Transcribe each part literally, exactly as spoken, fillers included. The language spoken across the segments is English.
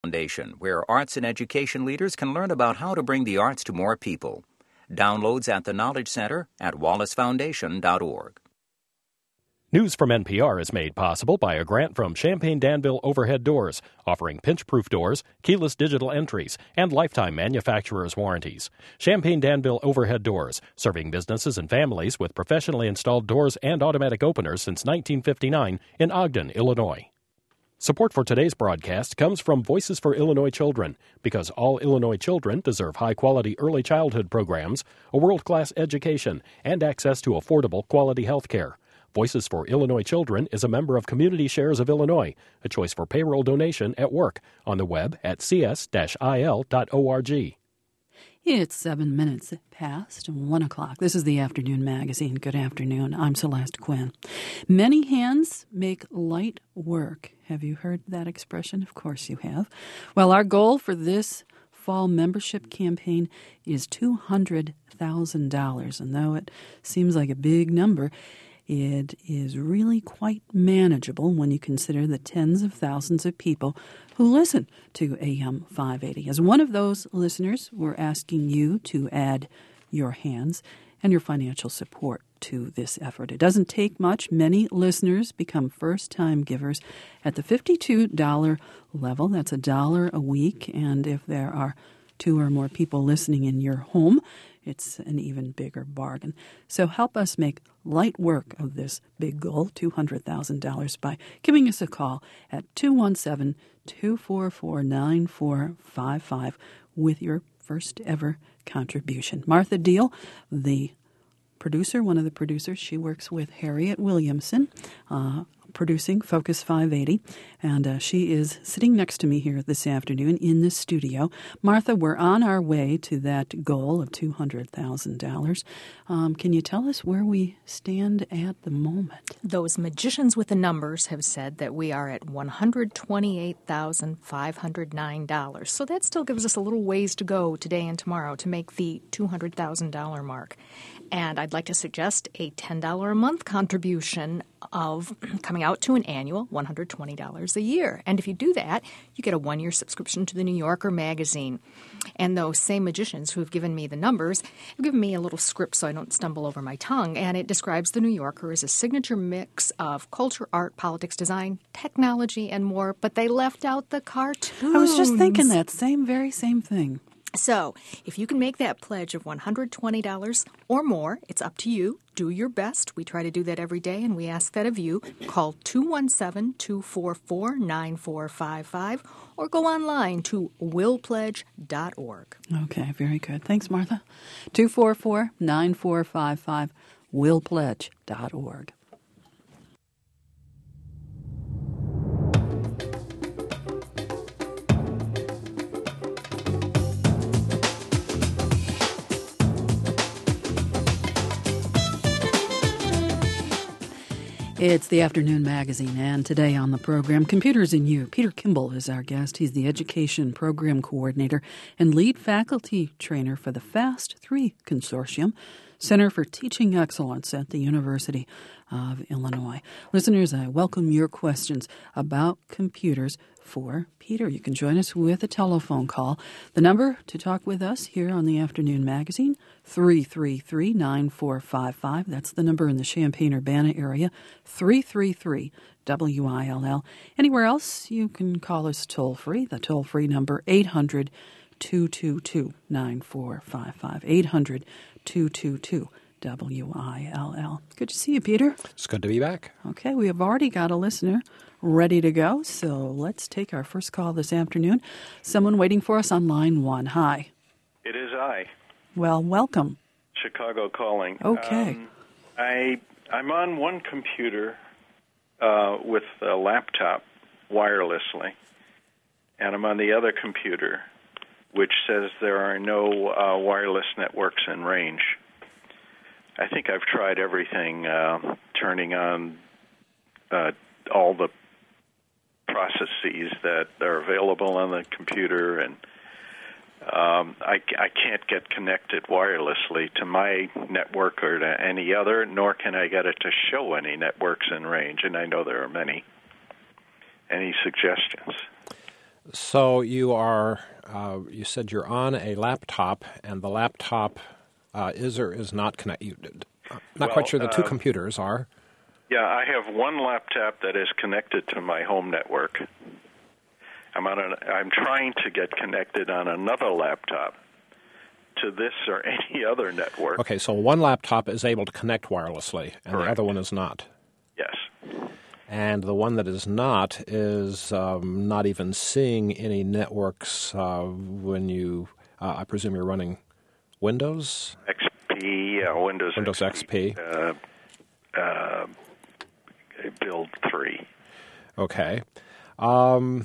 Foundation, where arts and education leaders can learn about how to bring the arts to more people. Downloads at the Knowledge Center at wallace foundation dot org. News from N P R is made possible by a grant from Champaign-Danville Overhead Doors, offering pinch-proof doors, keyless digital entries, and lifetime manufacturer's warranties. Champaign-Danville Overhead Doors, serving businesses and families with professionally installed doors and automatic openers since nineteen fifty-nine in Ogden, Illinois. Support for today's broadcast comes from Voices for Illinois Children, because all Illinois children deserve high-quality early childhood programs, a world-class education, and access to affordable quality health care. Voices for Illinois Children is a member of Community Shares of Illinois, a choice for payroll donation at work, on the web at c s dash i l dot org. It's seven minutes past one o'clock. This is the Afternoon Magazine. Good afternoon. I'm Celeste Quinn. Many hands make light work. Have you heard that expression? Of course you have. Well, our goal for this fall membership campaign is two hundred thousand dollars. And though it seems like a big number, it is really quite manageable when you consider the tens of thousands of people who listen to A M five eighty. As one of those listeners, we're asking you to add your hands and your financial support to this effort. It doesn't take much. Many listeners become first-time givers at the fifty-two dollars level. That's a dollar a week. And if there are two or more people listening in your home, it's an even bigger bargain. So help us make light work of this big goal, two hundred thousand dollars, by giving us a call at two one seven, two four four, nine four five five with your first ever contribution. Martha Deal, the producer, one of the producers, she works with Harriet Williamson, uh, producing Focus five eighty, and uh, she is sitting next to me here this afternoon in the studio. Martha, we're on our way to that goal of two hundred thousand dollars. Um, can you tell us where we stand at the moment? Those magicians with the numbers have said that we are at one hundred twenty-eight thousand five hundred nine dollars. So that still gives us a little ways to go today and tomorrow to make the two hundred thousand dollars mark. And I'd like to suggest a ten dollars a month contribution of coming out to an annual one hundred twenty dollars a year. And if you do that, you get a one-year subscription to the New Yorker magazine. And those same magicians who have given me the numbers have given me a little script so I don't stumble over my tongue. And it describes the New Yorker as a signature mix of culture, art, politics, design, technology, and more. But they left out the cartoons. I was just thinking that same, very same thing. So if you can make that pledge of one hundred twenty dollars or more, it's up to you. Do your best. We try to do that every day, and we ask that of you. Call two one seven, two four four, nine four five five or go online to will pledge dot org. Okay, very good. Thanks, Martha. two four four, nine four five five, will pledge dot org. It's the Afternoon Magazine, and today on the program, Computers and You. Peter Kimball is our guest. He's the Education Program Coordinator and Lead Faculty Trainer for the FAST three Consortium, Center for Teaching Excellence at the University of Illinois. Listeners, I welcome your questions about computers for Peter. You can join us with a telephone call. The number to talk with us here on the Afternoon Magazine, three three three, nine four five five. That's the number in the Champaign-Urbana area, three three three, W I L L. Anywhere else, you can call us toll-free. The toll-free number, eight hundred, two two two, nine four five five, eight hundred, two two two, W I L L. Good to see you, Peter. It's good to be back. Okay, we have already got a listener ready to go, so let's take our first call this afternoon. Someone waiting for us on line one. Hi. It is I. Well, welcome. Chicago calling. Okay. Um, I, I'm on one computer uh, with a laptop wirelessly, and I'm on the other computer, which says there are no uh, wireless networks in range. I think I've tried everything, uh, turning on uh, all the processes that are available on the computer, and um, I, I can't get connected wirelessly to my network or to any other, nor can I get it to show any networks in range, and I know there are many. Any suggestions? So you are, uh, you said you're on a laptop, and the laptop uh, is or is not connected. Uh, not Well, quite sure the two uh, computers are. Yeah, I have one laptop that is connected to my home network. I'm on an, I'm trying to get connected on another laptop to this or any other network. Okay, so one laptop is able to connect wirelessly, and Correct. the other one is not. Yes. And the one that is not is um, not even seeing any networks uh, when you, uh, I presume you're running Windows? X P, yeah, Windows, Windows X P. Uh, uh, build three. Okay. Um,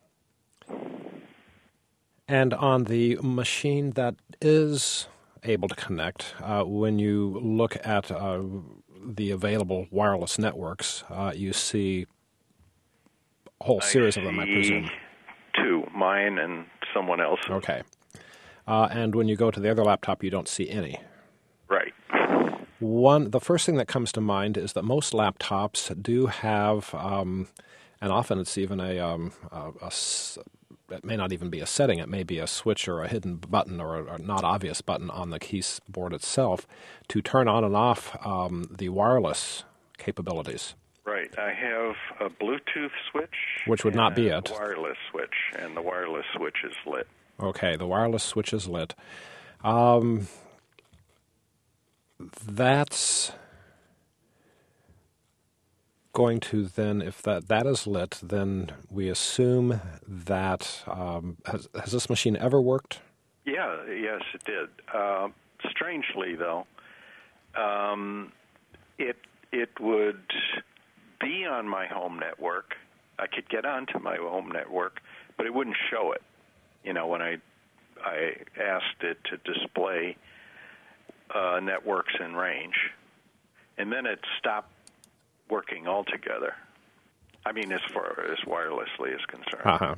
and on the machine that is able to connect, uh, when you look at uh, the available wireless networks, uh, you see a whole series I of them, I see presume. Two, mine and someone else's. Okay. Uh, and when you go to the other laptop, you don't see any. Right. One, the first thing that comes to mind is that most laptops do have, um, and often it's even a, um, a, a, it may not even be a setting. It may be a switch or a hidden button or a, a not obvious button on the keyboard itself to turn on and off um, the wireless capabilities. Right. I have a Bluetooth switch. Which would not be and it. A wireless switch, and the wireless switch is lit. Okay, the wireless switch is lit. Um, that's going to then, if that, that is lit, then we assume that, um, has, has this machine ever worked? Yeah, yes, it did. Uh, strangely, though, um, it it would be on my home network. I could get onto my home network, but it wouldn't show it. You know, when I I asked it to display uh, networks in range, and then it stopped working altogether. I mean, as far as wirelessly is concerned. Uh-huh.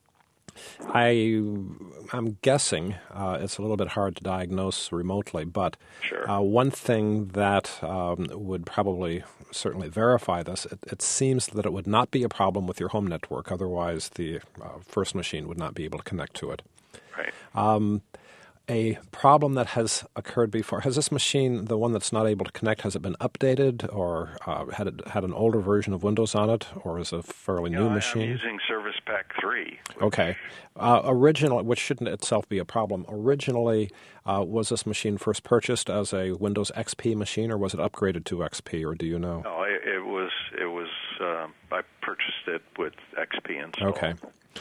I, I'm guessing uh, it's a little bit hard to diagnose remotely, but Sure. uh, one thing that um, would probably certainly verify this, it, it seems that it would not be a problem with your home network. Otherwise, the uh, first machine would not be able to connect to it. Right. Um, a problem that has occurred before, has this machine, the one that's not able to connect, has it been updated or uh, had it had an older version of Windows on it, or is it a fairly Yeah, new I- machine? I'm using Service Pack three. Okay. Uh, originally, which shouldn't itself be a problem, originally, uh, was this machine first purchased as a Windows X P machine, or was it upgraded to X P, or do you know? No, it, it was, it was. Uh, I purchased it with X P installed. Okay.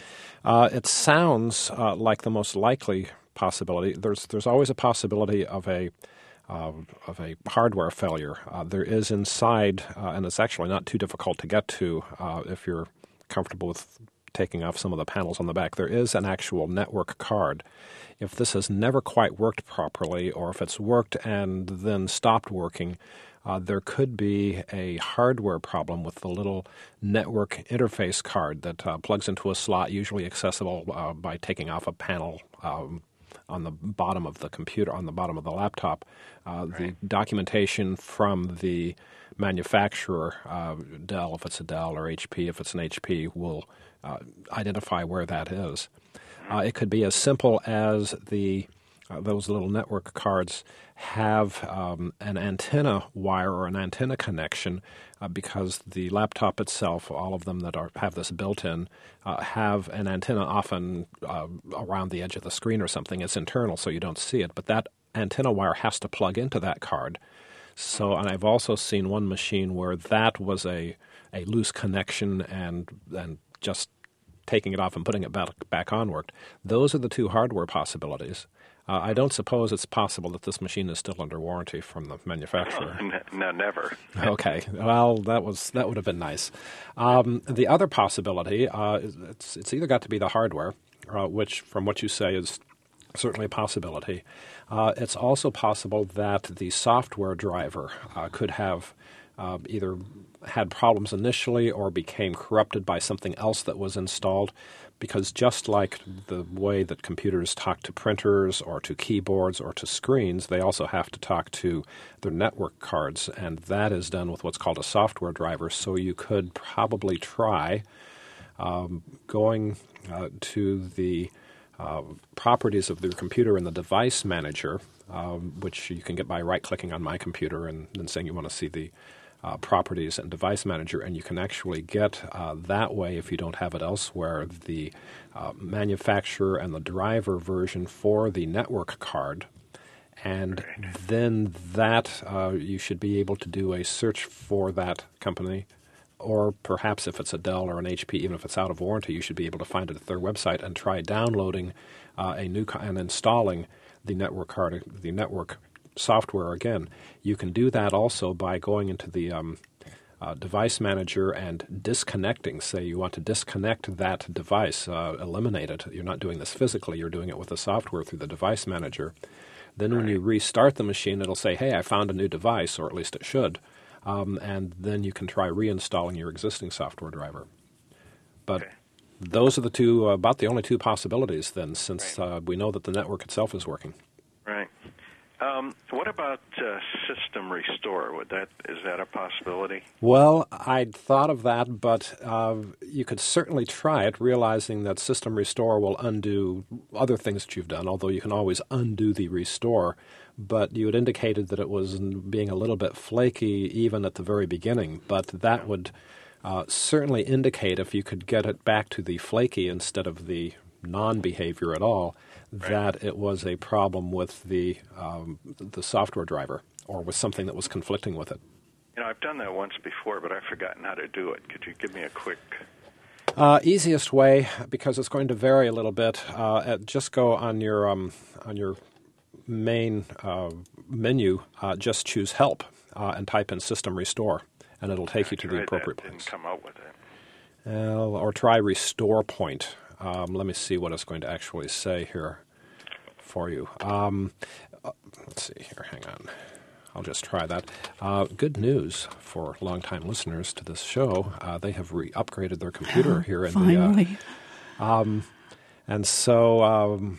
Uh, it sounds uh, like the most likely possibility. There's there's always a possibility of a uh, of a hardware failure. Uh, there is inside, uh, and it's actually not too difficult to get to uh, if you're comfortable with taking off some of the panels on the back. There is an actual network card. If this has never quite worked properly, or if it's worked and then stopped working, uh, there could be a hardware problem with the little network interface card that uh, plugs into a slot, usually accessible uh, by taking off a panel um, on the bottom of the computer, on the bottom of the laptop. Uh, right. The documentation from the manufacturer, uh, Dell if it's a Dell, or H P if it's an H P, will uh, identify where that is. Uh, it could be as simple as the uh, those little network cards have um, an antenna wire or an antenna connection uh, because the laptop itself, all of them that are have this built-in, uh, have an antenna often uh, around the edge of the screen or something. It's internal, so you don't see it, but that antenna wire has to plug into that card. So, and I've also seen one machine where that was a, a loose connection and and just taking it off and putting it back, back on worked. Those are the two hardware possibilities. Uh, I don't suppose it's possible that this machine is still under warranty from the manufacturer. No, never. Okay. Well, that was that would have been nice. Um, the other possibility, uh, is it's, it's either got to be the hardware, uh, which from what you say is certainly a possibility. Uh, it's also possible that the software driver uh, could have uh, either had problems initially or became corrupted by something else that was installed, because just like the way that computers talk to printers or to keyboards or to screens, they also have to talk to their network cards, and that is done with what's called a software driver. So you could probably try um, going uh, to the uh, properties of your computer in the device manager, um, which you can get by right-clicking on My Computer and then saying you want to see the uh, properties and device manager, and you can actually get uh, that way, if you don't have it elsewhere, the uh, manufacturer and the driver version for the network card. And then that, uh, you should be able to do a search for that company, or perhaps if it's a Dell or an H P, even if it's out of warranty, you should be able to find it at their website and try downloading uh, a new co- and installing the network card, the network software again. You can do that also by going into the um, uh, device manager and disconnecting. Say you want to disconnect that device, uh, eliminate it. You're not doing this physically. You're doing it with the software through the device manager. Then when you restart the machine, it'll say, hey, I found a new device, or at least it should. Um, and then you can try reinstalling your existing software driver. But okay. Those are the two, uh, about the only two possibilities then, since right. uh, we know that the network itself is working. Right. Um, what about uh, System Restore? Would that is that a possibility? Well, I'd thought of that, but uh, you could certainly try it, realizing that System Restore will undo other things that you've done, although you can always undo the restore. But you had indicated that it was being a little bit flaky even at the very beginning, but that would uh, certainly indicate, if you could get it back to the flaky instead of the non-behavior at all, right. that it was a problem with the um, the software driver, or with something that was conflicting with it. You know, I've done that once before, but I've forgotten how to do it. Could you give me a quick... Uh, easiest way, because it's going to vary a little bit, uh, at, just go on your um, on your main uh, menu, uh, just choose Help uh, and type in System Restore, and it'll take you to the appropriate that. place. Didn't come up with it. Well, or try Restore Point. Um, let me see what it's going to actually say here for you. Um, uh, let's see here. Hang on. I'll just try that. Uh, good news for longtime listeners to this show. Uh, they have re-upgraded their computer here in Finally. the. Uh, um, and so, um,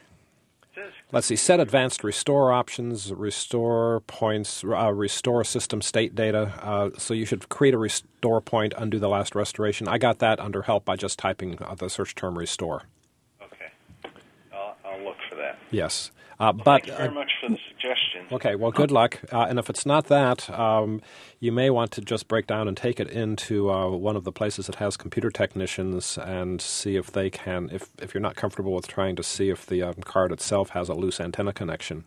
let's see. Set advanced restore options, restore points, uh, restore system state data. Uh, so you should create a restore point, undo the last restoration. I got that under Help by just typing uh, the search term restore. Okay. I'll, I'll look for that. Yes. Uh, but, Thank you very uh, much for the suggestion. Okay, well, good luck. Uh, and if it's not that, um, you may want to just break down and take it into uh, one of the places that has computer technicians and see if they can, if, if you're not comfortable with trying to see if the um, card itself has a loose antenna connection.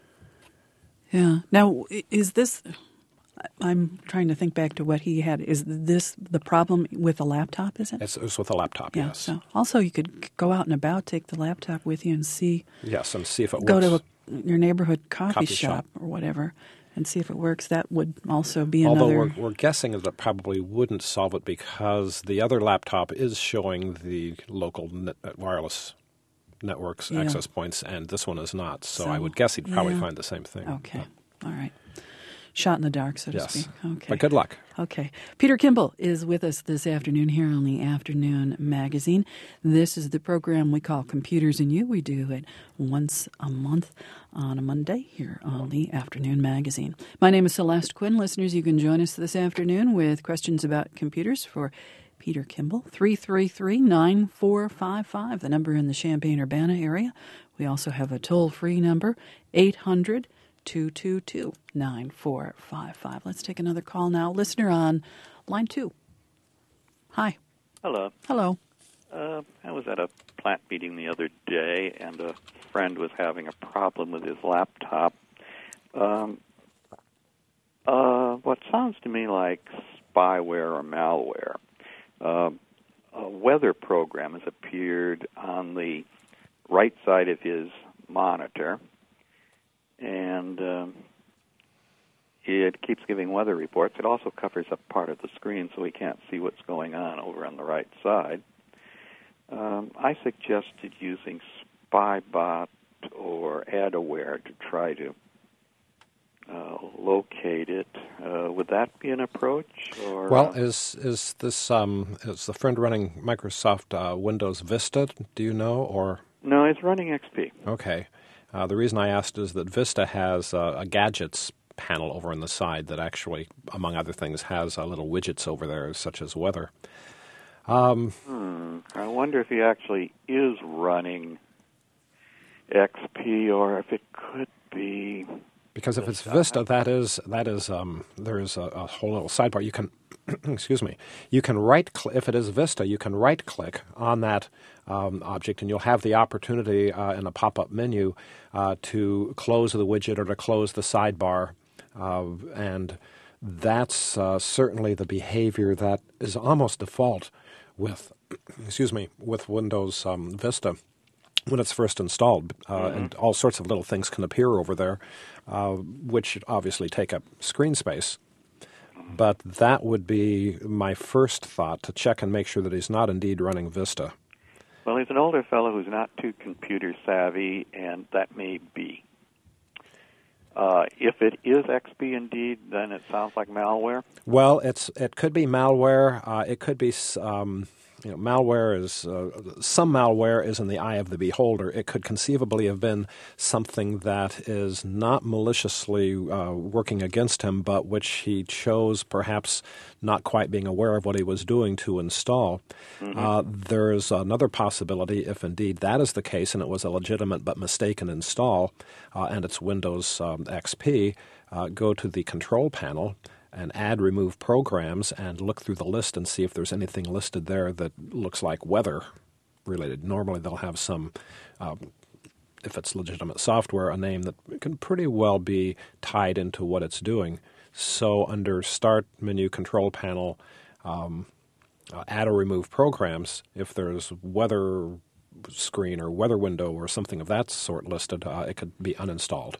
Yeah. Now, is this, I'm trying to think back to what he had. Is this the problem with a laptop, is it? It's, it's with a laptop, yeah, yes. So also, you could go out and about, take the laptop with you and see. Yes, and see if it go works. Go to a, your neighborhood coffee, coffee shop, shop or whatever and see if it works. That would also be Although another... Although we're, we're guessing that it probably wouldn't solve it because the other laptop is showing the local net, wireless networks yeah. access points, and this one is not. So, so I would guess he'd probably yeah. find the same thing. Okay. All right. Shot in the dark, so to yes. speak. Okay. But good luck. Okay. Peter Kimball is with us this afternoon here on the Afternoon Magazine. This is the program we call Computers and You. We do it once a month on a Monday here on the Afternoon Magazine. My name is Celeste Quinn. Listeners, you can join us this afternoon with questions about computers for Peter Kimball, three three three, nine four five five, the number in the Champaign-Urbana area. We also have a toll-free number, eight hundred, two two two, nine four five five. Let's take another call now. Listener on line two. Hi. Hello. Hello. Uh, I was at a plant meeting the other day, and a friend was having a problem with his laptop. Um, uh, what sounds to me like spyware or malware. Uh, a weather program has appeared on the right side of his monitor, and um, it keeps giving weather reports. It also covers up part of the screen so we can't see what's going on over on the right side. Um, I suggested using Spybot or AdAware to try to uh, locate it. Uh, would that be an approach? Or, well, uh, is is this um, is the friend running Microsoft uh, Windows Vista? Do you know, or no? It's running X P. Okay. Uh, the reason I asked is that Vista has uh, a gadgets panel over on the side that actually, among other things, has uh, little widgets over there, such as weather. Um, hmm. I wonder if he actually is running X P, or if it could be. Because if it's Vista, that is that is um, there is a, a whole little sidebar. You can, excuse me, you can right click. If it is Vista, you can right click on that um, object, and you'll have the opportunity uh, in a pop up menu uh, to close the widget or to close the sidebar, uh, and that's uh, certainly the behavior that is almost default with, excuse me, with Windows um, Vista. When it's first installed, uh, mm-hmm. and all sorts of little things can appear over there, uh, which obviously take up screen space. But that would be my first thought, to check and make sure that he's not indeed running Vista. Well, he's an older fellow who's not too computer savvy, and that may be. Uh, if it is X P indeed, then it sounds like malware. Well, it's it could be malware. Uh, it could be... Um, You know, malware is, uh, some malware is in the eye of the beholder. It could conceivably have been something that is not maliciously uh, working against him, but which he chose, perhaps not quite being aware of what he was doing, to install. Mm-hmm. Uh, there is another possibility, if indeed that is the case and it was a legitimate but mistaken install, uh, and it's Windows um, X P, uh, go to the control panel and add remove programs and look through the list and see if there's anything listed there that looks like weather related. Normally they'll have some, um, if it's legitimate software, a name that can pretty well be tied into what it's doing. So under Start menu, Control Panel, um, uh, add or remove programs, if there's weather screen or weather window or something of that sort listed, uh, it could be uninstalled.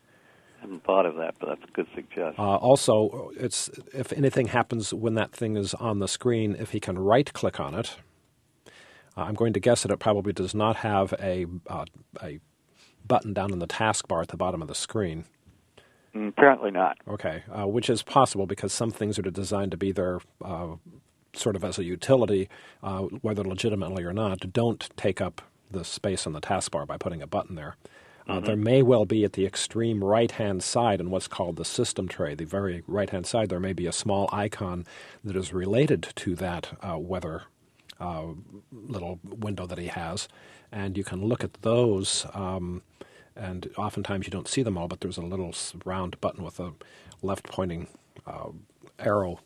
I hadn't thought of that, but that's a good suggestion. Uh, also, it's if anything happens when that thing is on the screen, if he can right-click on it, uh, I'm going to guess that it probably does not have a uh, a button down in the taskbar at the bottom of the screen. Mm, apparently not. Okay, uh, which is possible because some things are designed to be there uh, sort of as a utility, uh, whether legitimately or not. Don't take up the space on the taskbar by putting a button there. Uh, mm-hmm. There may well be at the extreme right-hand side in what's called the system tray, the very right-hand side, there may be a small icon that is related to that uh, weather uh, little window that he has. And you can look at those, um, and oftentimes you don't see them all, but there's a little round button with a left-pointing uh, arrow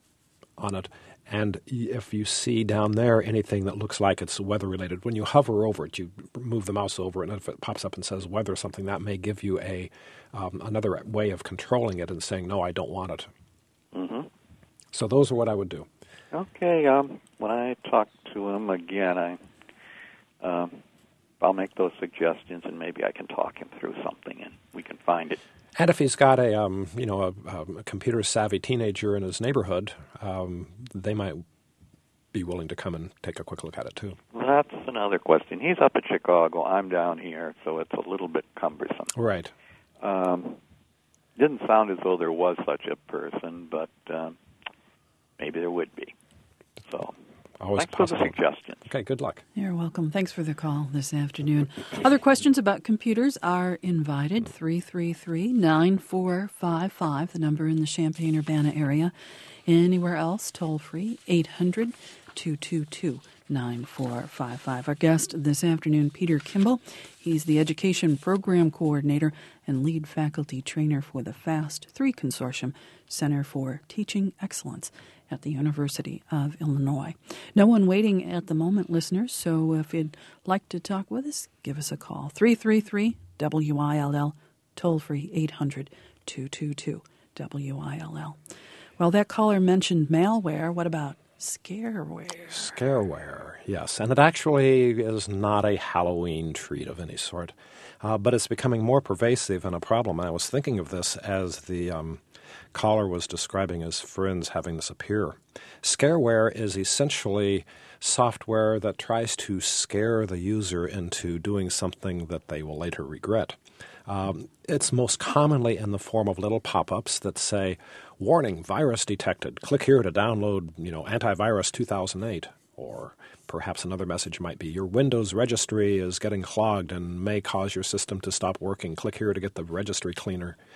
on it. And if you see down there anything that looks like it's weather-related, when you hover over it, you move the mouse over it, and if it pops up and says weather or something, that may give you a um, another way of controlling it and saying, no, I don't want it. Mm-hmm. So those are what I would do. Okay. Um, when I talk to him again, I, um, I'll make those suggestions, and maybe I can talk him through something, and we can find it. And if he's got a, um, you know, a, a computer-savvy teenager in his neighborhood, um, they might be willing to come and take a quick look at it, too. That's another question. He's up in Chicago. I'm down here, so it's a little bit cumbersome. Right. Um, didn't sound as though there was such a person, but um, maybe there would be. So Always thanks possible. for the suggestions. Okay, good luck. You're welcome. Thanks for the call this afternoon. Other questions about computers are invited. three three three, nine four five five, the number in the Champaign-Urbana area. Anywhere else, toll free, eight hundred, two two two, nine four five five. Our guest this afternoon, Peter Kimball. He's the Education Program Coordinator and lead faculty trainer for the FAST three Consortium, Center for Teaching Excellence at the University of Illinois. No one waiting at the moment, listeners, so if you'd like to talk with us, give us a call. three three three, W I L L, toll free, eight hundred, two two two, W I L L. Well, that caller mentioned malware. What about scareware? Scareware, yes. And it actually is not a Halloween treat of any sort, uh, but it's becoming more pervasive and a problem. I was thinking of this as the um, caller was describing his friends having this appear. Scareware is essentially software that tries to scare the user into doing something that they will later regret. Um, it's most commonly in the form of little pop-ups that say, warning, virus detected. Click here to download, you know, antivirus two thousand eight. Or perhaps another message might be, your Windows registry is getting clogged and may cause your system to stop working. Click here to get the registry cleaner.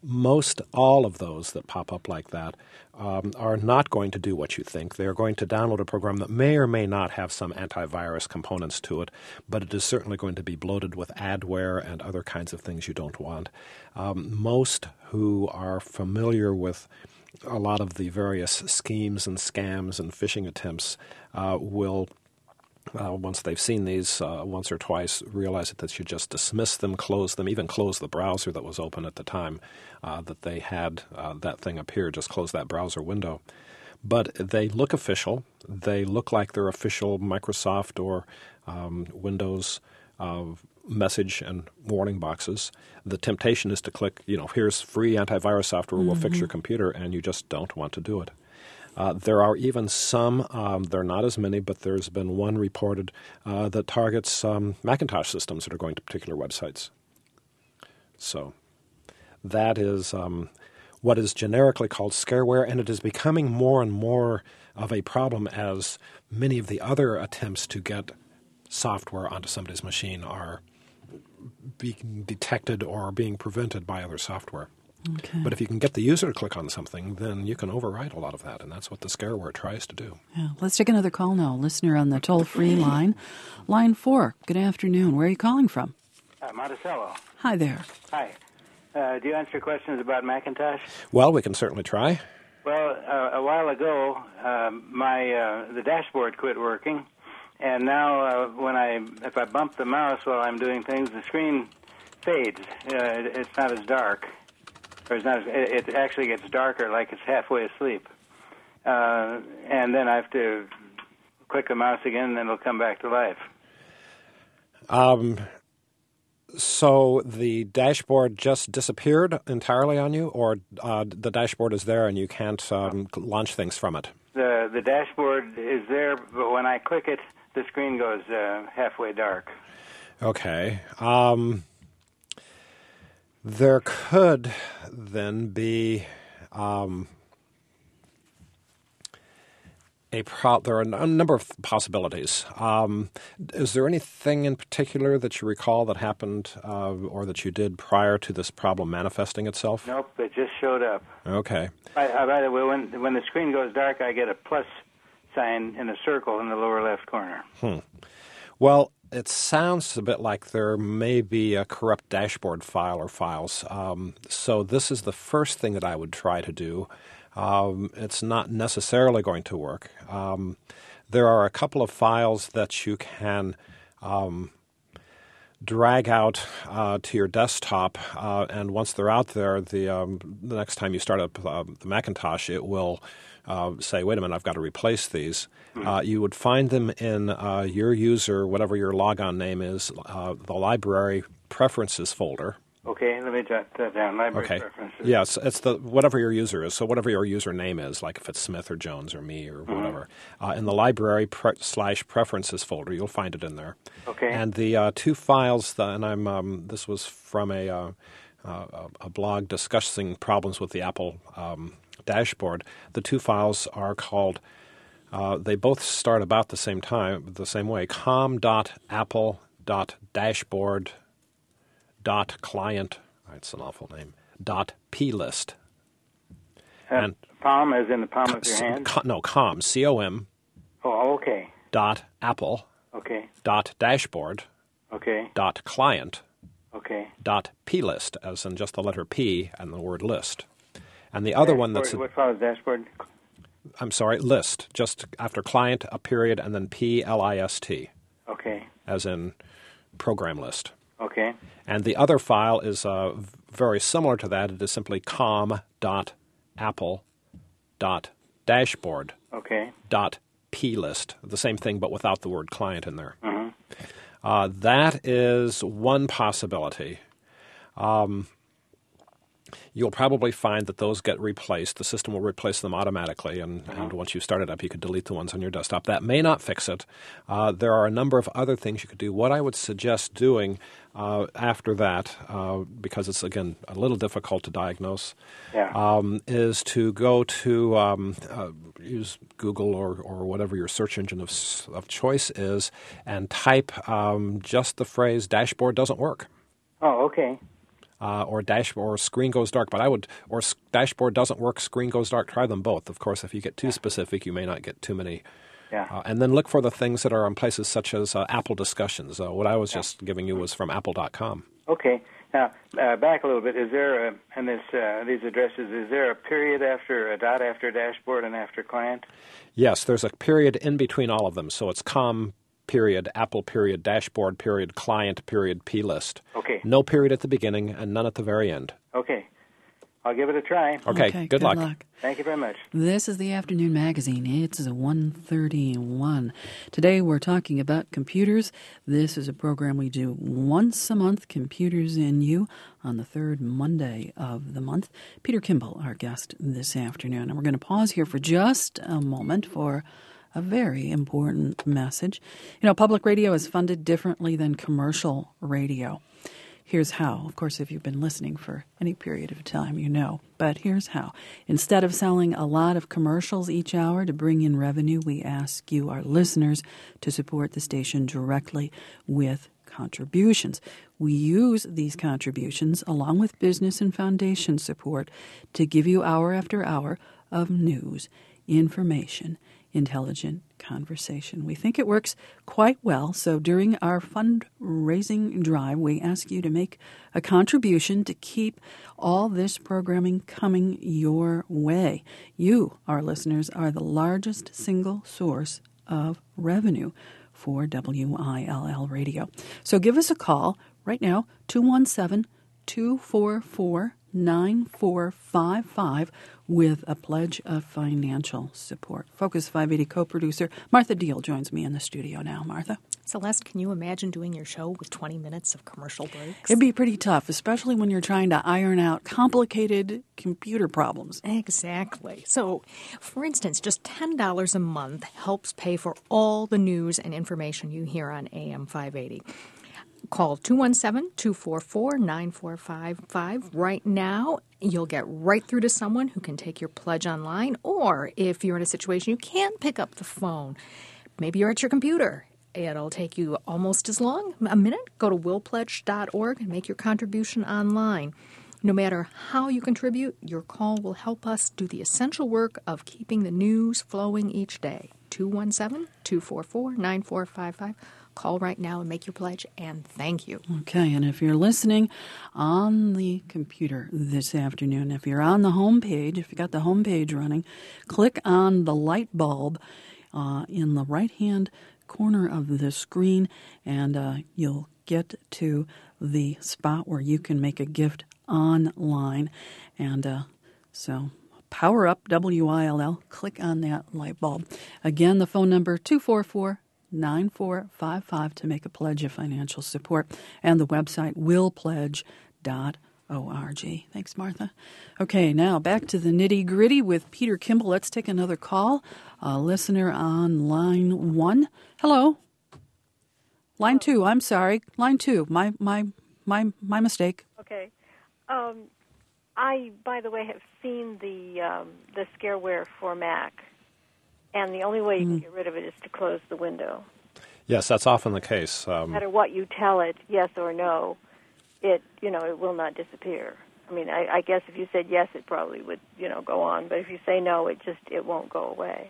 most all of those that pop up like that um, are not going to do what you think. They're going to download a program that may or may not have some antivirus components to it, but it is certainly going to be bloated with adware and other kinds of things you don't want. Um, most who are familiar with a lot of the various schemes and scams and phishing attempts uh, will Uh, once they've seen these uh, once or twice, realize that they should just dismiss them, close them, even close the browser that was open at the time uh, that they had uh, that thing appear. Just close that browser window. But they look official. They look like they're official Microsoft or um, Windows uh, message and warning boxes. The temptation is to click, you know, here's free antivirus software, mm-hmm. we'll fix your computer, and you just don't want to do it. Uh, there are even some, um, there are not as many, but there's been one reported uh, that targets um, Macintosh systems that are going to particular websites. So that is um, what is generically called scareware, and it is becoming more and more of a problem as many of the other attempts to get software onto somebody's machine are being detected or being prevented by other software. Okay. But if you can get the user to click on something, then you can override a lot of that, and that's what the scareware tries to do. Yeah. Let's take another call now. Listener on the toll-free line. Line four, good afternoon. Where are you calling from? Uh, Monticello. Hi there. Hi. Uh, do you answer questions about Macintosh? Well, we can certainly try. Well, uh, a while ago, uh, my uh, the dashboard quit working, and now uh, when I if I bump the mouse while I'm doing things, the screen fades. Uh, it's not as dark. Or it's not as, it actually gets darker, like it's halfway asleep. Uh, and then I have to click the mouse again, and then it'll come back to life. Um. So the dashboard just disappeared entirely on you, or uh, the dashboard is there and you can't um, launch things from it? The the dashboard is there, but when I click it, the screen goes uh, halfway dark. Okay. Um, there could then be um, a pro- there are a number of possibilities. Um, is there anything in particular that you recall that happened uh, or that you did prior to this problem manifesting itself? Nope, it just showed up. Okay. I, I, by the way, when when the screen goes dark, I get a plus sign in a circle in the lower left corner. Hmm. Well, it sounds a bit like there may be a corrupt dashboard file or files. Um, so this is the first thing that I would try to do. Um, it's not necessarily going to work. Um, there are a couple of files that you can um, drag out uh, to your desktop, uh, and once they're out there, the um, the next time you start up uh, the Macintosh, it will uh, say, wait a minute, I've got to replace these. Mm-hmm. Uh, you would find them in uh, your user, whatever your logon name is, uh, the library preferences folder. Okay, let me jot that down. Library okay. preferences. Yes, it's the whatever your user is. So whatever your username is, like if it's Smith or Jones or me or mm-hmm. whatever, uh, in the library pre- slash preferences folder, you'll find it in there. Okay. And the uh, two files, that, and I'm um, this was from a uh, uh, a blog discussing problems with the Apple um, dashboard. The two files are called. Uh, they both start about the same time, the same way. com dot apple dot dashboard. Dot client, it's an awful name, dot plist. Uh, and palm as in the palm com, of your hand? Com, no, com, C O M. Oh, okay. Dot apple. Okay. Dot dashboard. Okay. Dot client. Okay. Dot plist, as in just the letter P and the word list. And the other dashboard, one that's... What follows dashboard? I'm sorry, list. Just after client, a period, and then P L I S T. Okay. As in program list. Okay. And the other file is uh, very similar to that. It is simply com dot apple dot dashboard okay. dot plist. The same thing, but without the word client in there. Mm-hmm. Uh, that is one possibility. Um, you'll probably find that those get replaced. The system will replace them automatically, and, mm-hmm. and once you start it up, you could delete the ones on your desktop. That may not fix it. Uh, there are a number of other things you could do. What I would suggest doing uh, after that, uh, because it's, again, a little difficult to diagnose, yeah. um, is to go to um, uh, use Google or, or whatever your search engine of, of choice is and type um, just the phrase dashboard doesn't work. Oh, okay. uh, or dashboard or screen goes dark. But I would, or s- dashboard doesn't work, screen goes dark. Try them both. Of course, if you get too specific, you may not get too many. Yeah. Uh, and then look for the things that are on places such as uh, Apple discussions. Uh, what I was yeah. just giving you was from apple dot com. Okay. Now, uh, back a little bit. Is there, a, in this, uh, these addresses, is there a period after, a dot after dashboard and after client? Yes, there's a period in between all of them. So it's com, period, Apple, period, dashboard, period, client, period, plist. Okay. No period at the beginning and none at the very end. Okay. I'll give it a try. Okay, okay good, good luck. luck. Thank you very much. This is the Afternoon Magazine. It's one thirty-one. Today we're talking about computers. This is a program we do once a month, Computers in You, on the third Monday of the month. Peter Kimball, our guest this afternoon. And we're going to pause here for just a moment for a very important message. You know, public radio is funded differently than commercial radio. Here's how. Of course, if you've been listening for any period of time, you know. But here's how. Instead of selling a lot of commercials each hour to bring in revenue, we ask you, our listeners, to support the station directly with contributions. We use these contributions, along with business and foundation support, to give you hour after hour of news, information, intelligent conversation. We think it works quite well, so during our fundraising drive, we ask you to make a contribution to keep all this programming coming your way. You, our listeners, are the largest single source of revenue for W I L L Radio. So give us a call right now, two one seven, two four four, nine four five five, with a pledge of financial support. Focus five eighty co-producer Martha Deal joins me in the studio now. Martha? Celeste, can you imagine doing your show with twenty minutes of commercial breaks? It'd be pretty tough, especially when you're trying to iron out complicated computer problems. Exactly. So, for instance, just ten dollars a month helps pay for all the news and information you hear on A M five eighty. Call two one seven, two four four, nine four five five right now. You'll get right through to someone who can take your pledge online. Or if you're in a situation you can't pick up the phone, maybe you're at your computer. It'll take you almost as long, a minute. Go to will pledge dot org and make your contribution online. No matter how you contribute, your call will help us do the essential work of keeping the news flowing each day. two one seven, two four four, nine four five five. Call right now and make your pledge, and thank you. Okay, and if you're listening on the computer this afternoon, if you're on the home page, if you got the home page running, click on the light bulb uh, in the right-hand corner of the screen, and uh, you'll get to the spot where you can make a gift online. And uh, so power up W I L L, click on that light bulb. Again, the phone number two four four, nine four five five to make a pledge of financial support, and the website will pledge dot org. Thanks, Martha. Okay, now back to the nitty-gritty with Peter Kimball. Let's take another call. A listener on line one. Hello. Line two, I'm sorry. Line two, my my my my mistake. Okay. Um, I, by the way, have seen the um, the scareware for Mac. And the only way you can get rid of it is to close the window. Yes, that's often the case. Um, No matter what you tell it, yes or no, it you know it will not disappear. I mean, I, I guess if you said yes, it probably would you know go on. But if you say no, it just it won't go away.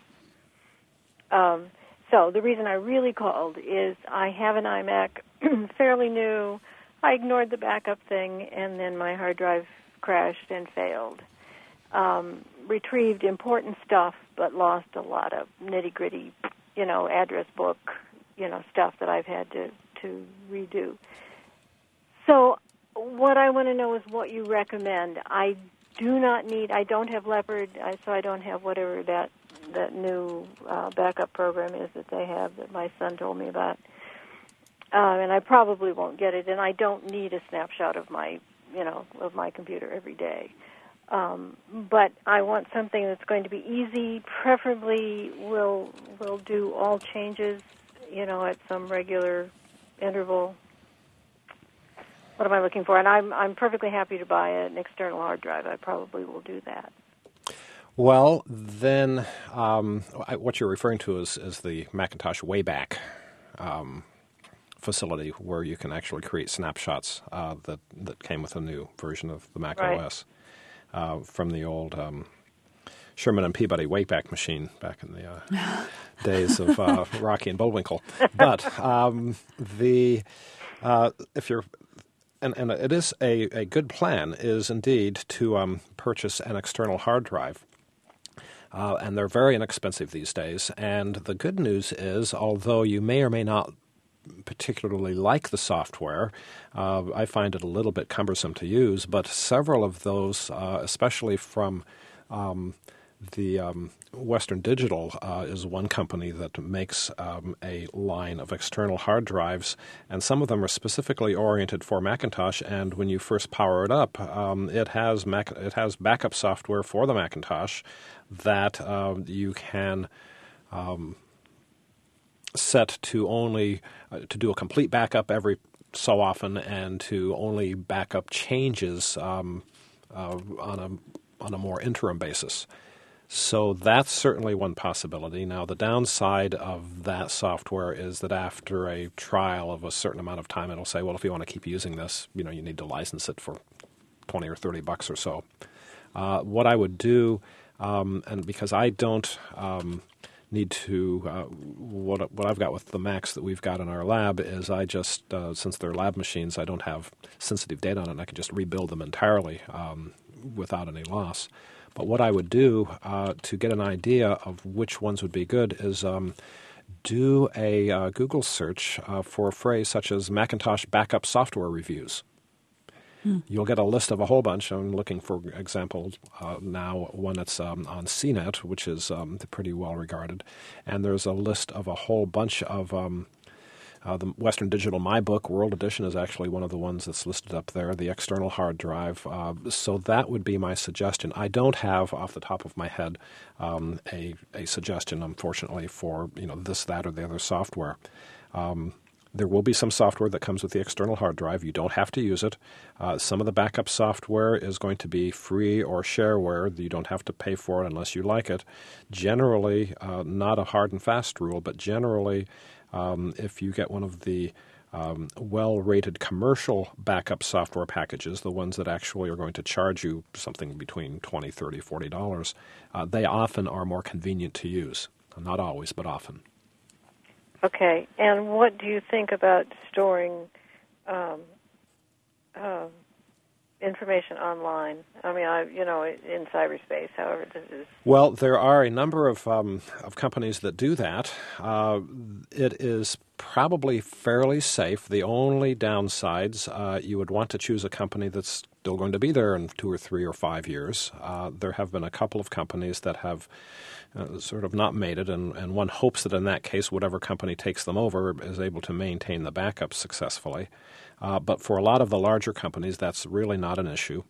Um, so the reason I really called is I have an iMac, fairly new. I ignored the backup thing, and then my hard drive crashed and failed. Um, retrieved important stuff, but lost a lot of nitty-gritty, you know, address book, you know, stuff that I've had to, to redo. So what I want to know is what you recommend. I do not need, I don't have Leopard, I, so I don't have whatever that, that new uh, backup program is that they have that my son told me about. Uh, and I probably won't get it, and I don't need a snapshot of my, you know, of my computer every day. Um, but I want something that's going to be easy, preferably will will do all changes, you know, at some regular interval. What am I looking for? And I'm I'm perfectly happy to buy an external hard drive. I probably will do that. Well, then um, what you're referring to is, is the Macintosh Wayback um, facility where you can actually create snapshots uh, that that came with a new version of the Mac Right. O S uh, from the old um, Sherman and Peabody Wayback Machine back in the uh, days of uh, Rocky and Bullwinkle. But um, the uh, if you're and, and it is a, a good plan is indeed to um, purchase an external hard drive. Uh, and they're very inexpensive these days. And the good news is, although you may or may not particularly like the software, uh, I find it a little bit cumbersome to use, but several of those, uh, especially from um, the um, Western Digital uh, is one company that makes um, a line of external hard drives, and some of them are specifically oriented for Macintosh. And when you first power it up, um, it has Mac- it has backup software for the Macintosh that uh, you can um, set to only uh, to do a complete backup every so often, and to only backup changes um, uh, on a on a more interim basis. So that's certainly one possibility. Now, the downside of that software is that after a trial of a certain amount of time, it'll say, well, if you want to keep using this, you know, you need to license it for twenty or thirty bucks or so. Uh, what I would do, um, and because I don't um, need to, uh, what what I've got with the Macs that we've got in our lab is I just, uh, since they're lab machines, I don't have sensitive data on it, and I can just rebuild them entirely um, without any loss. But what I would do uh, to get an idea of which ones would be good is um, do a uh, Google search uh, for a phrase such as Macintosh backup software reviews. Hmm. You'll get a list of a whole bunch. I'm looking, for example, uh, now one that's um, on C net, which is um, pretty well regarded. And there's a list of a whole bunch of um, Uh, the Western Digital My Book World Edition is actually one of the ones that's listed up there, the external hard drive. Uh, so that would be my suggestion. I don't have, off the top of my head, um, a, a suggestion, unfortunately, for you know this, that, or the other software. Um, there will be some software that comes with the external hard drive. You don't have to use it. Uh, some of the backup software is going to be free or shareware. You don't have to pay for it unless you like it. Generally, uh, not a hard and fast rule, but generally, Um, if you get one of the um, well-rated commercial backup software packages, the ones that actually are going to charge you something between twenty dollars, thirty dollars, forty dollars, uh, they often are more convenient to use. Not always, but often. Okay. And what do you think about storing um, uh, information online? I mean, I you know, in cyberspace, however this is. Well, there are a number of um, of companies that do that. Uh, it is probably fairly safe. The only downsides, uh, you would want to choose a company that's still going to be there in two or three or five years. Uh, there have been a couple of companies that have uh, sort of not made it, and, and one hopes that in that case, whatever company takes them over is able to maintain the backup successfully. Uh, but for a lot of the larger companies, that's really not an issue.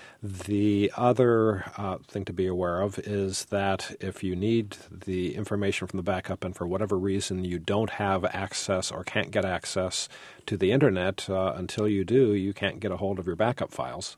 The other uh, thing to be aware of is that if you need the information from the backup and for whatever reason you don't have access or can't get access to the Internet, uh, until you do, you can't get a hold of your backup files.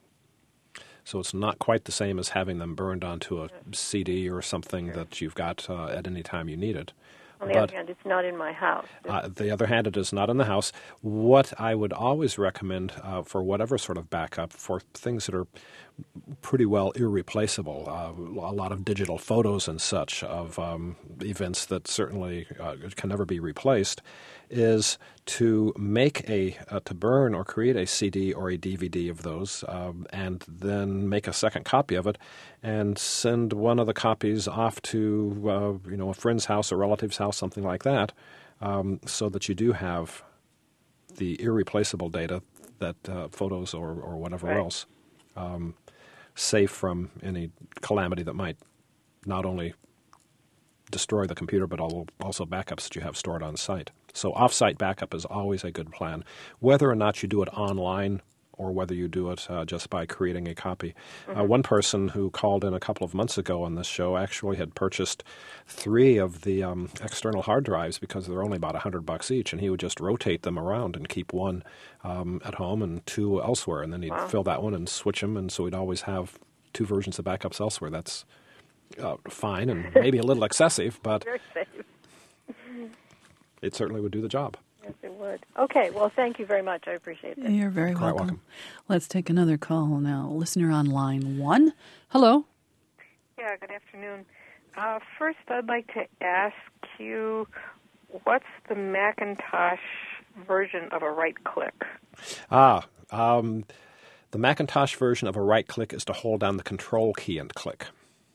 So it's not quite the same as having them burned onto a C D or something that you've got uh, at any time you need it. On the but, other hand, it's not in my house. Uh, the other hand, it is not in the house. What I would always recommend uh, for whatever sort of backup, for things that are pretty well irreplaceable, uh, a lot of digital photos and such of um, events that certainly uh, can never be replaced, is to make a, uh, to burn or create a C D or a D V D of those, um, and then make a second copy of it and send one of the copies off to, uh, you know, a friend's house, a relative's house, something like that, um, so that you do have the irreplaceable data, that uh, photos or, or whatever right. else, um, safe from any calamity that might not only destroy the computer, but also backups that you have stored on site. So off-site backup is always a good plan, whether or not you do it online or whether you do it uh, just by creating a copy. Mm-hmm. Uh, one person who called in a couple of months ago on this show actually had purchased three of the um, external hard drives because they're only about one hundred bucks each, and he would just rotate them around and keep one um, at home and two elsewhere, and then he'd wow. fill that one and switch them, and so he'd always have two versions of backups elsewhere. That's uh, fine and maybe a little excessive, but Very safe. it certainly would do the job. Yes, would. Okay, well, thank you very much. I appreciate that. You're very Quite welcome. welcome. Let's take another call now. Listener on line one. Hello. Yeah, good afternoon. Uh, first, I'd like to ask you, what's the Macintosh version of a right click? Ah, um, the Macintosh version of a right click is to hold down the control key and click.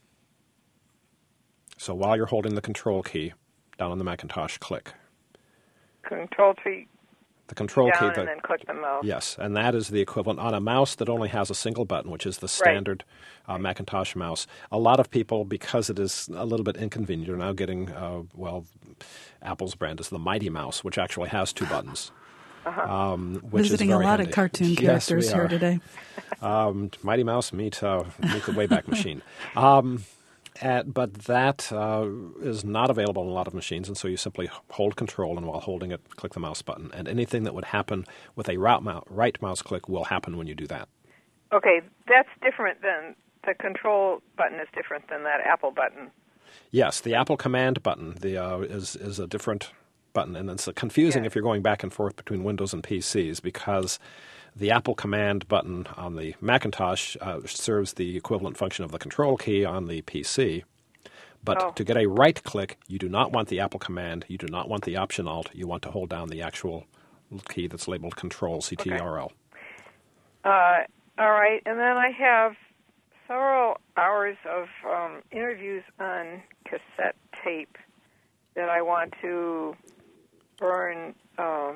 So while you're holding the control key down on the Macintosh, click. Control key The control down key. and The, then click the mouse. yes, and that is the equivalent on a mouse that only has a single button, which is the standard uh, Macintosh mouse. A lot of people, because it is a little bit inconvenient, are now getting, uh, well, Apple's brand is the Mighty Mouse, which actually has two buttons. Uh-huh. Um, which Visiting is a very lot handy. of cartoon Yes, characters we here are. today. Um, Mighty Mouse meet, uh, meet the Wayback Machine. Um, at, but that uh, is not available on a lot of machines, and so you simply hold control, and while holding it, click the mouse button. And anything that would happen with a right mouse, right mouse click will happen when you do that. Okay, that's different than the control button is different than that Apple button. Yes, the Apple Command button the uh, is is a different button, and it's confusing Yeah. if you're going back and forth between Windows and P Cs because the Apple Command button on the Macintosh uh, serves the equivalent function of the control key on the P C. But Oh. to get a right click, you do not want the Apple Command, you do not want the Option Alt, you want to hold down the actual key that's labeled Control, C T R L. Uh, all right, and then I have several hours of um, interviews on cassette tape that I want to burn um,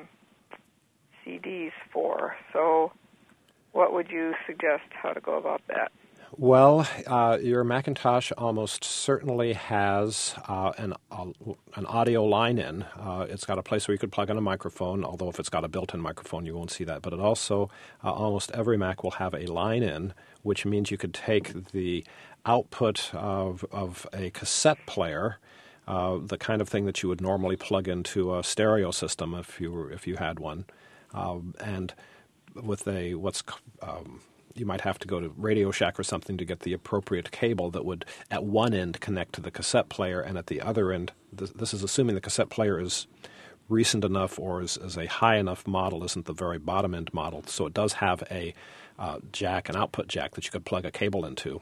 C Ds for. So what would you suggest how to go about that? Well, uh, your Macintosh almost certainly has uh, an uh, an audio line in. Uh, it's got a place where you could plug in a microphone, although if it's got a built-in microphone, you won't see that. But it also, uh, almost every Mac will have a line in, which means you could take the output of, of a cassette player, uh, the kind of thing that you would normally plug into a stereo system if you were, if you had one, um, and with a what's um, you might have to go to Radio Shack or something to get the appropriate cable that would, at one end, connect to the cassette player, and at the other end, this, this is assuming the cassette player is recent enough or is, is a high enough model, isn't the very bottom end model, so it does have a uh, jack, an output jack that you could plug a cable into.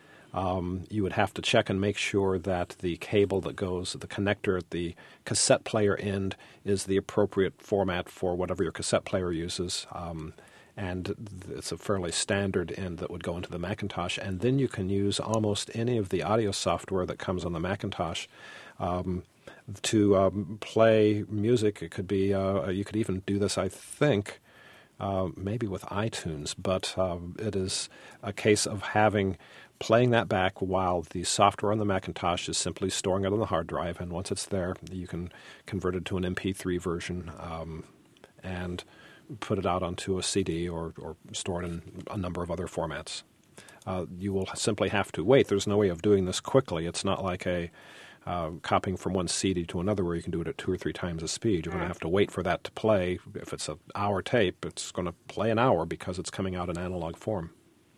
Um, you would have to check and make sure that the cable that goes, the connector at the cassette player end is the appropriate format for whatever your cassette player uses. Um, and it's a fairly standard end that would go into the Macintosh. And then you can use almost any of the audio software that comes on the Macintosh um, to um, play music. It could be, uh, you could even do this, I think, uh, maybe with iTunes, but uh, it is a case of having playing that back while the software on the Macintosh is simply storing it on the hard drive. And once it's there, you can convert it to an M P three version um, and put it out onto a C D or, or store it in a number of other formats. Uh, you will simply have to wait. There's no way of doing this quickly. It's not like a uh, copying from one C D to another where you can do it at two or three times the speed. You're going to have to wait for that to play. If it's an hour tape, it's going to play an hour because it's coming out in analog form.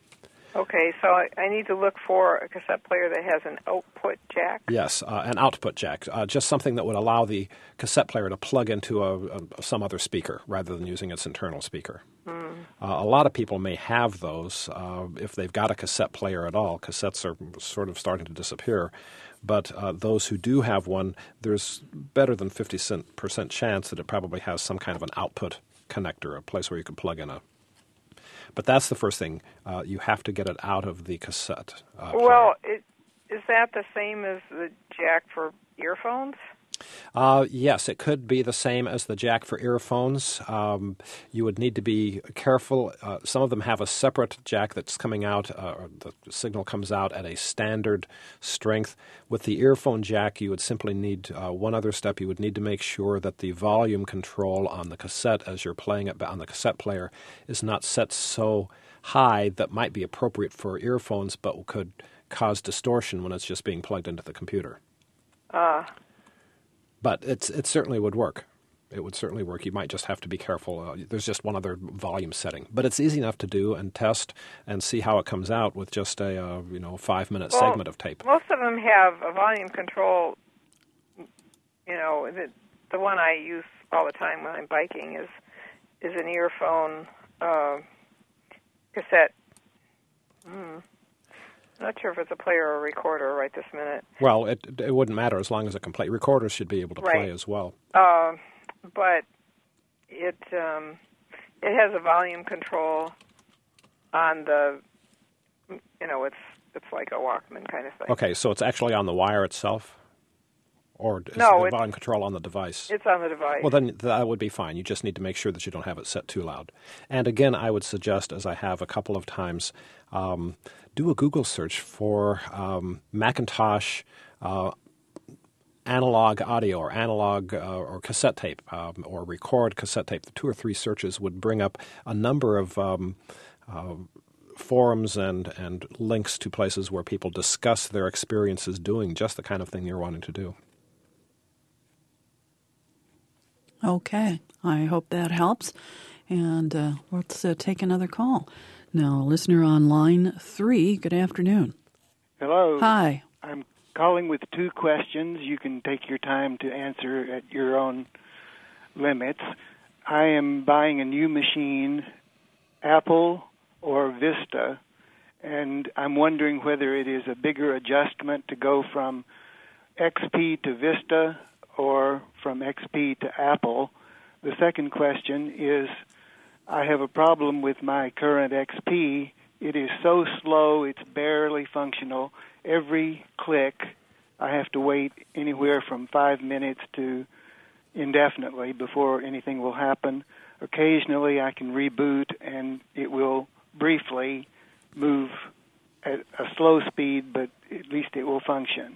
Okay, so I, I need to look for a cassette player that has an output jack? Yes, uh, an output jack, uh, just something that would allow the cassette player to plug into a, a, some other speaker rather than using its internal speaker. Mm. Uh, a lot of people may have those uh, if they've got a cassette player at all. Cassettes are sort of starting to disappear. But uh, those who do have one, there's better than fifty percent chance that it probably has some kind of an output connector, a place where you can plug in a. But that's the first thing. Uh, you have to get it out of the cassette. Uh, well, it, is that the same as the jack for earphones? Uh, yes, it could be the same as the jack for earphones. Um, you would need to be careful. Uh, some of them have a separate jack that's coming out, uh, or the signal comes out at a standard strength. With the earphone jack, you would simply need uh, one other step. You would need to make sure that the volume control on the cassette as you're playing it on the cassette player is not set so high that might be appropriate for earphones but could cause distortion when it's just being plugged into the computer. Ah. Uh. But it's it certainly would work. It would certainly work. You might just have to be careful. Uh, there's just one other volume setting, but it's easy enough to do and test and see how it comes out with just a uh, you know five minute well, segment of tape. Most of them have a volume control. You know, the the one I use all the time when I'm biking is is an earphone uh, cassette. Hmm. I'm not sure if it's a player or a recorder right this minute. Well, it it wouldn't matter as long as it can play. Recorders should be able to right. play as well. Uh, but it um, it has a volume control on the, you know, it's it's like a Walkman kind of thing. Okay, so it's actually on the wire itself? Or is no, the volume control on the device? It's on the device. Well, then that would be fine. You just need to make sure that you don't have it set too loud. And again, I would suggest, as I have a couple of times, um, do a Google search for um, Macintosh uh, analog audio or analog uh, or cassette tape um, or record cassette tape. The two or three searches would bring up a number of um, uh, forums and, and links to places where people discuss their experiences doing just the kind of thing you're wanting to do. Okay, I hope that helps. And uh, let's uh, take another call. Now, listener on line three, good afternoon. Hello. Hi. I'm calling with two questions. You can take your time to answer at your own limits. I am buying a new machine, Apple or Vista, and I'm wondering whether it is a bigger adjustment to go from X P to Vista or from X P to Apple. The second question is, I have a problem with my current X P. It is so slow, it's barely functional. Every click, I have to wait anywhere from five minutes to indefinitely before anything will happen. Occasionally, I can reboot, and it will briefly move at a slow speed, but at least it will function.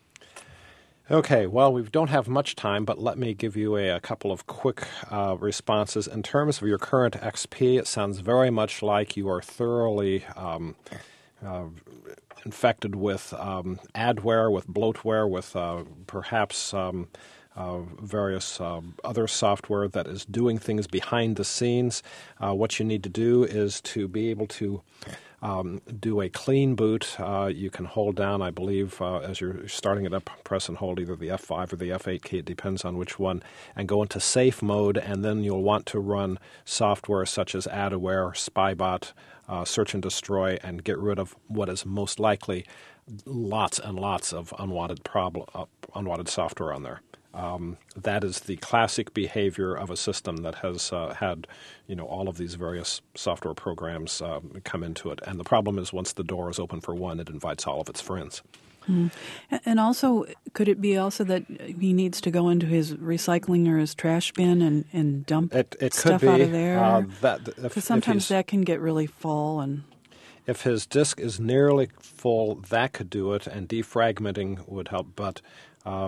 Okay, well, we don't have much time, but let me give you a, a couple of quick uh, responses. In terms of your current X P, it sounds very much like you are thoroughly um, uh, infected with um, adware, with bloatware, with uh, perhaps um, uh, various uh, other software that is doing things behind the scenes. Uh, what you need to do is to be able to Um, do a clean boot. Uh, you can hold down, I believe, uh, as you're starting it up, press and hold either the F five or the F eight key, it depends on which one, and go into safe mode, and then you'll want to run software such as Adware, Spybot, uh, Search and Destroy, and get rid of what is most likely lots and lots of unwanted problem, uh, unwanted software on there. Um, that is the classic behavior of a system that has uh, had, you know, all of these various software programs um, come into it. And the problem is once the door is open for one, it invites all of its friends. Hmm. And also, could it be also that he needs to go into his recycling or his trash bin and, and dump it, it stuff could be, out of there? uh, that Because sometimes that can get really full. And if his disk is nearly full, that could do it, and defragmenting would help. But uh,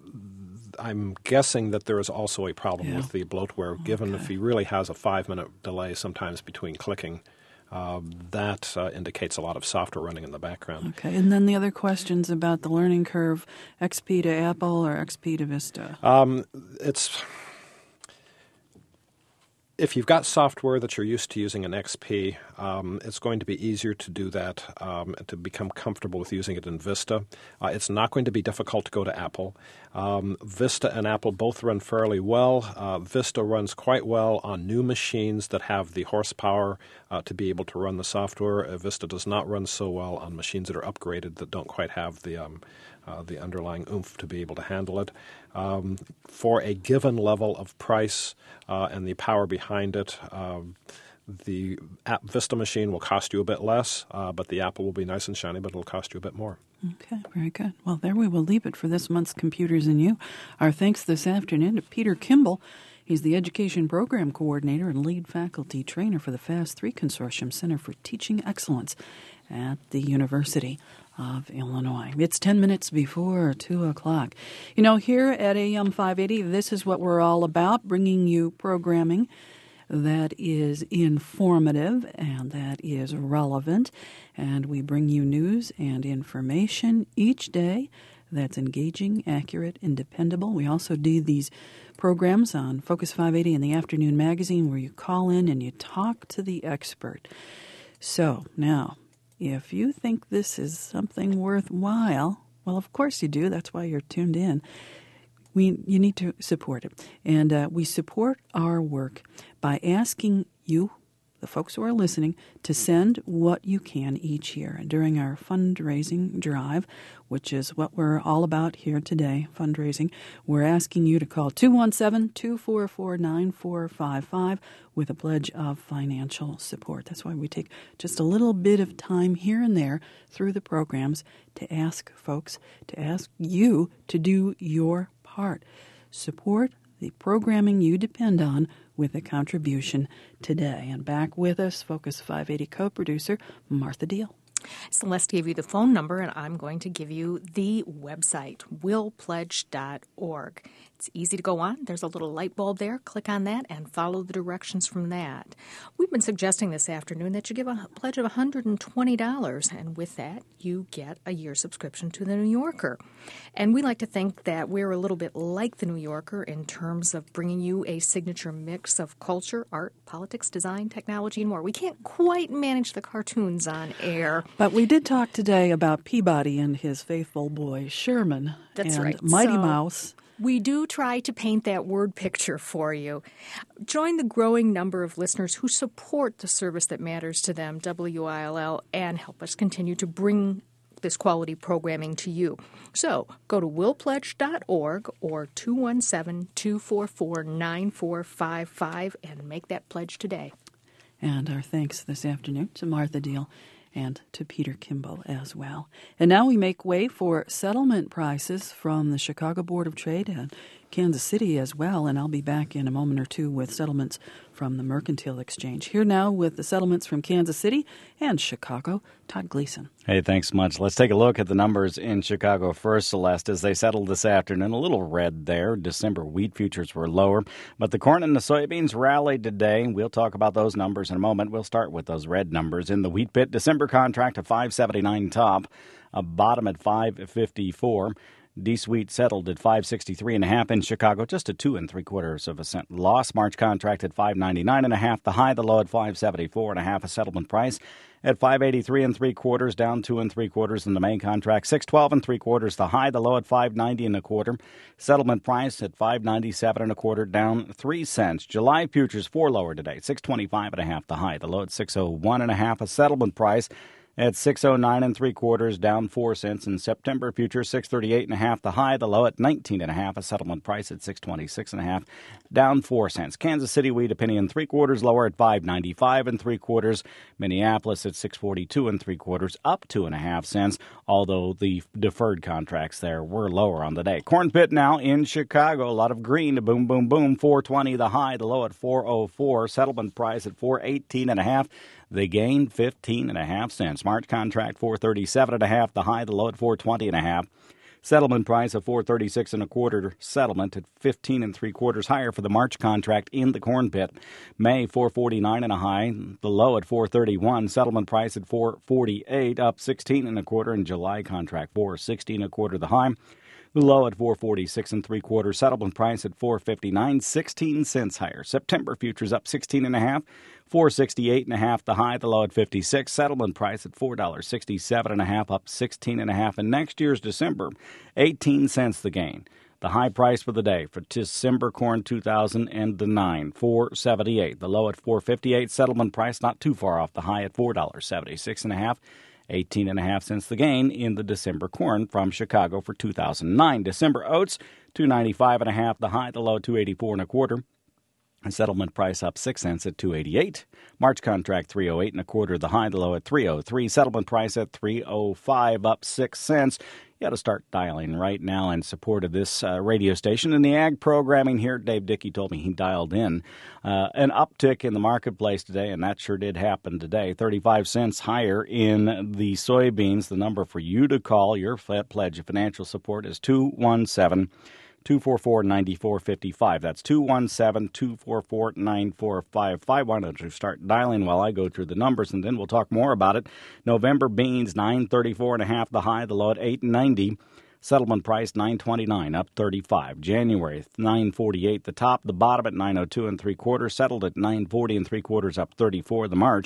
I'm guessing that there is also a problem yeah. with the bloatware, given okay. if he really has a five-minute delay sometimes between clicking. Uh, that uh, indicates a lot of software running in the background. Okay, and then the other questions about the learning curve, X P to Apple or X P to Vista? Um, it's... If you've got software that you're used to using in X P, um, it's going to be easier to do that, um, to become comfortable with using it in Vista. Uh, it's not going to be difficult to go to Apple. Um, Vista and Apple both run fairly well. Uh, Vista runs quite well on new machines that have the horsepower uh, to be able to run the software. Uh, Vista does not run so well on machines that are upgraded that don't quite have the um, uh, the underlying oomph to be able to handle it. Um, for a given level of price uh, and the power behind it, um, the App Vista machine will cost you a bit less, uh, but the Apple will be nice and shiny, but it'll cost you a bit more. Okay, very good. Well, there we will leave it for this month's Computers and You. Our thanks this afternoon to Peter Kimball. He's the Education Program Coordinator and Lead Faculty Trainer for the FAST three Consortium Center for Teaching Excellence at the University of Illinois. It's ten minutes before two o'clock. You know, here at A M five eighty, this is what we're all about, bringing you programming that is informative and that is relevant. And we bring you news and information each day that's engaging, accurate, and dependable. We also do these programs on Focus five eighty in the Afternoon Magazine where you call in and you talk to the expert. So now, if you think this is something worthwhile, well, of course you do. That's why you're tuned in. we you need to support it. And uh, we support our work by asking you, the folks who are listening, to send what you can each year. And during our fundraising drive, which is what we're all about here today, fundraising, we're asking you to call two one seven, two four four, nine four five five with a pledge of financial support. That's why we take just a little bit of time here and there through the programs to ask folks, to ask you to do your part. Support the programming you depend on with a contribution today. And back with us, Focus five eighty co-producer Martha Deal. Celeste gave you the phone number, and I'm going to give you the website, will pledge dot org. It's easy to go on. There's a little light bulb there. Click on that and follow the directions from that. We've been suggesting this afternoon that you give a pledge of one hundred twenty dollars, and with that, you get a year subscription to The New Yorker. And we like to think that we're a little bit like The New Yorker in terms of bringing you a signature mix of culture, art, politics, design, technology, and more. We can't quite manage the cartoons on air. But we did talk today about Peabody and his faithful boy Sherman. That's and right. Mighty So, Mouse. We do try to paint that word picture for you. Join the growing number of listeners who support the service that matters to them, W I L L, and help us continue to bring this quality programming to you. So go to will pledge dot org or two one seven, two four four, nine four five five and make that pledge today. And our thanks this afternoon to Martha Deal and to Peter Kimball as well. And now we make way for settlement prices from the Chicago Board of Trade and Kansas City as well. And I'll be back in a moment or two with settlements from the Mercantile Exchange. Here now with the settlements from Kansas City and Chicago, Todd Gleason. Hey, thanks much. Let's take a look at the numbers in Chicago first, Celeste, as they settled this afternoon. A little red there. December wheat futures were lower, but the corn and the soybeans rallied today. We'll talk about those numbers in a moment. We'll start with those red numbers. In the wheat pit, December contract at five seventy-nine top, a bottom at five fifty-four. D-Sweet settled at five sixty-three and a half in Chicago, just a two and three quarters of a cent loss. March contract at five ninety-nine and a half. The high, the low at five seventy-four and a half. A settlement price at five eighty-three and three quarters, down two and three quarters in the main contract. six twelve and three quarters. The high, the low at five ninety and a quarter. Settlement price at five ninety-seven and a quarter, down three cents. July futures four lower today, six twenty-five and a half. The high, the low at six oh one and a half. A settlement price at six oh nine and three quarters, down four cents. In September futures, six thirty-eight and a half. The high, the low at nineteen and a half. A settlement price at six twenty-six and a half, down four cents. Kansas City wheat a penny and three quarters, lower at five ninety-five and three quarters. Minneapolis at six forty-two and three quarters, up two and a half cents. Although the deferred contracts there were lower on the day. Corn pit now in Chicago, a lot of green. Boom, boom, boom. four twenty the high, the low at four oh four. Settlement price at four eighteen and a half. They gained fifteen and a half cents. March contract four thirty-seven and a half. The high, the low at four twenty and a half. Settlement price of four thirty-six and a quarter. Settlement at fifteen and three quarters higher for the March contract in the corn pit. May four forty-nine and a high. The low at four thirty-one. Settlement price at four forty-eight, up sixteen and a quarter. And July contract four sixty and a quarter. The high, the low at four forty-six and three quarters. Settlement price at four fifty-nine, sixteen cents higher. September futures up sixteen and a half. four sixty-eight and a half. The high, the low at fifty-six. Settlement price at four sixty-seven and a half, up sixteen and a half. And next year's December, eighteen cents the gain. The high price for the day for December corn two thousand nine, four seventy-eight. The low at four fifty-eight. Settlement price not too far off the high at four seventy-six and a half. eighteen and a half cents the gain in the December corn from Chicago for two thousand nine. December oats, two ninety-five and a half. The high, the low, two eighty-four and a quarter. Settlement price up six cents at two eighty-eight. March contract three oh eight and a quarter. The high, the low at three oh three. Settlement price at three oh five, up six cents. You got to start dialing right now in support of this uh, radio station. And the ag programming here, Dave Dickey told me he dialed in uh, an uptick in the marketplace today, and that sure did happen today. thirty-five cents higher in the soybeans. The number for you to call your pledge of financial support is two one seven, two four four, nine four five five. That's two one seven, two four four, nine four five five. Why don't you start dialing while I go through the numbers, and then we'll talk more about it. November beans, nine thirty-four and a half, the high, the low at eight ninety. Settlement price nine twenty-nine, up thirty-five. January, nine forty-eight, the top, the bottom at nine oh two and three quarters. Settled at nine forty and three quarters, up thirty-four. The March,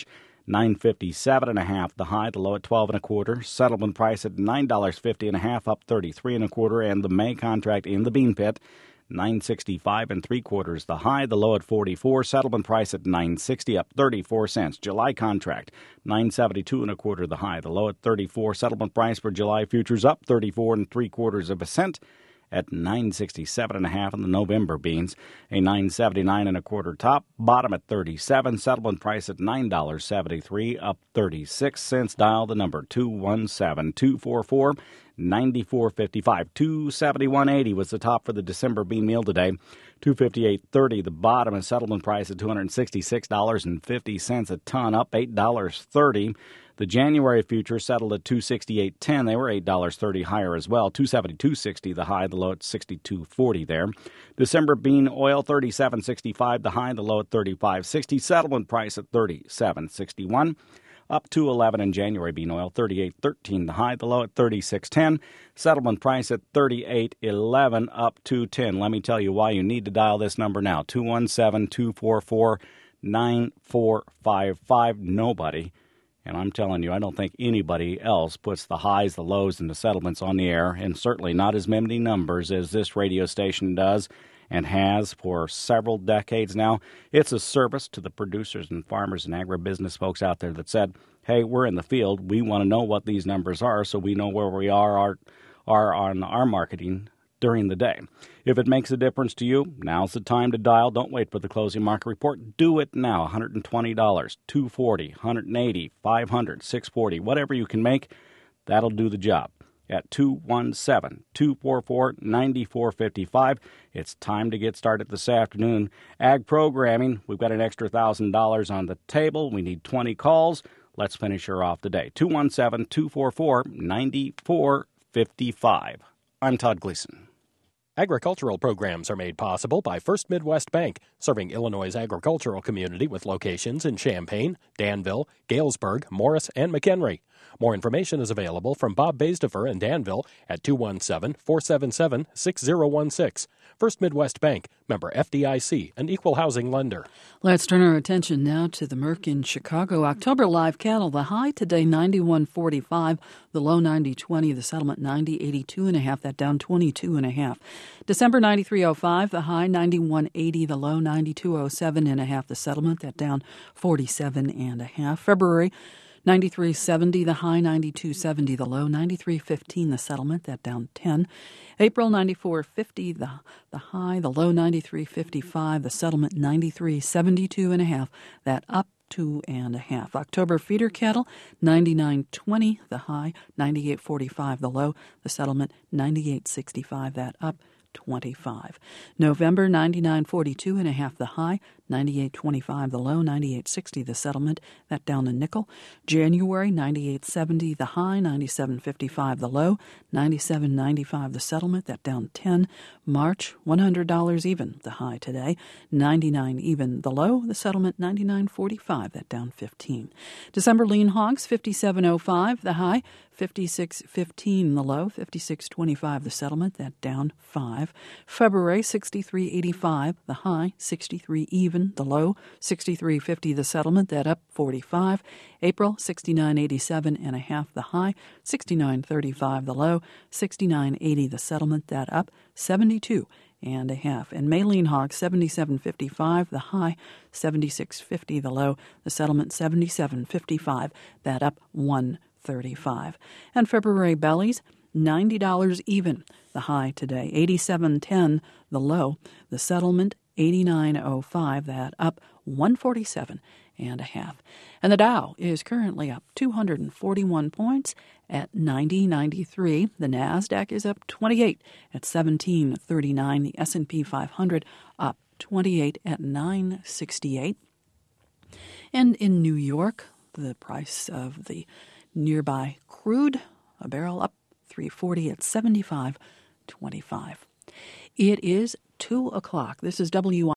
nine fifty-seven and a half. The high, the low at twelve and a quarter. Settlement price at nine dollars fifty and a half, up thirty-three and a quarter. And the May contract in the bean pit, nine sixty-five and three quarters. The high, the low at forty-four. Settlement price at nine sixty, up thirty-four cents. July contract, nine seventy-two and a quarter. The high, the low at thirty-four. Settlement price for July futures up thirty-four and three quarters of a cent at nine sixty-seven and a half. In the November beans, a nine seventy-nine and a quarter top, bottom at thirty-seven. Settlement price at nine dollars seventy-three, up thirty-six cents. Dial the number two one seven, two four four, nine four five five. two seventy-one eighty was the top for the December bean meal today. two fifty-eight thirty the bottom, and settlement price at two hundred sixty-six dollars and fifty cents a ton, up eight dollars thirty. The January futures settled at two sixty-eight ten. They were eight dollars thirty higher as well. two seventy-two sixty the high, the low at sixty-two forty there. December bean oil thirty-seven sixty-five, the high, the low at thirty-five sixty. Settlement price at thirty-seven sixty-one. Up two eleven in January bean oil, thirty-eight thirteen the high, the low at thirty-six ten. Settlement price at thirty-eight eleven, up two ten. Let me tell you why you need to dial this number now. two one seven, two four four, nine four five five. Nobody, and I'm telling you, I don't think anybody else puts the highs, the lows, and the settlements on the air, and certainly not as many numbers as this radio station does and has for several decades now. It's a service to the producers and farmers and agribusiness folks out there that said, hey, we're in the field. We want to know what these numbers are so we know where we are, are, are on our marketing during the day. If it makes a difference to you, now's the time to dial. Don't wait for the closing market report. Do it now. one hundred twenty dollars, two hundred forty dollars, one hundred eighty dollars, five hundred dollars, six hundred forty dollars, whatever you can make, that'll do the job. At two one seven, two four four, nine four five five. It's time to get started this afternoon. Ag programming, we've got an extra one thousand dollars on the table. We need twenty calls. Let's finish her off today. two one seven, two four four, nine four five five. I'm Todd Gleason. Agricultural programs are made possible by First Midwest Bank, serving Illinois' agricultural community with locations in Champaign, Danville, Galesburg, Morris, and McHenry. More information is available from Bob Baisdefer in Danville at two one seven, four seven seven, six zero one six. First Midwest Bank, member F D I C, an equal housing lender. Let's turn our attention now to the Merc in Chicago. October live cattle, the high today ninety-one forty-five, the low ninety twenty, the settlement ninety eighty-two and a half, that down twenty-two and a half. December ninety-three oh five, the high ninety-one eighty, the low ninety-two oh seven and a half, the settlement, that down forty-seven and a half. February ninety-three seventy, the high ninety-two seventy, the low ninety-three fifteen, the settlement, that down ten. April ninety-four fifty, the the high, the low ninety-three fifty-five, the settlement ninety-three seventy-two and a half, that up two and a half. October feeder cattle ninety-nine twenty, the high, ninety-eight forty-five, the low, the settlement ninety-eight sixty-five, that up twenty-five. November ninety-nine forty-two and a half, the high, ninety-eight twenty-five, the low, ninety-eight sixty, the settlement, that down a nickel. January ninety-eight seventy, the high, ninety-seven fifty-five, the low, ninety-seven ninety-five, the settlement, that down ten. March one hundred dollars even, the high today, ninety-nine even, the low, the settlement ninety-nine forty-five, that down fifteen. December lean hogs fifty-seven oh five, the high, fifty-six fifteen, the low, fifty-six twenty-five, the settlement, that down five. February sixty-three eighty-five, the high, sixty-three even, the low, sixty-three fifty, the settlement, that up forty-five. April sixty-nine eighty-seven and a half, the high, sixty-nine thirty-five, the low, sixty-nine eighty, the settlement, that up seventy-two and a half. And May lean hog seventy-seven fifty-five, the high, seventy-six fifty, the low, the settlement seventy-seven fifty-five, that up one thirty-five. And February bellies ninety dollars even, the high today, eighty-seven ten, the low, the settlement eighty-nine oh five, that up one forty-seven and a half. And the Dow is currently up two hundred forty-one points at ninety ninety-three. The Nasdaq is up twenty-eight at seventeen thirty-nine. The S and P five hundred up twenty-eight at nine sixty-eight. And in New York, the price of the nearby crude, a barrel up three forty at seventy-five twenty-five. It is two o'clock. This is W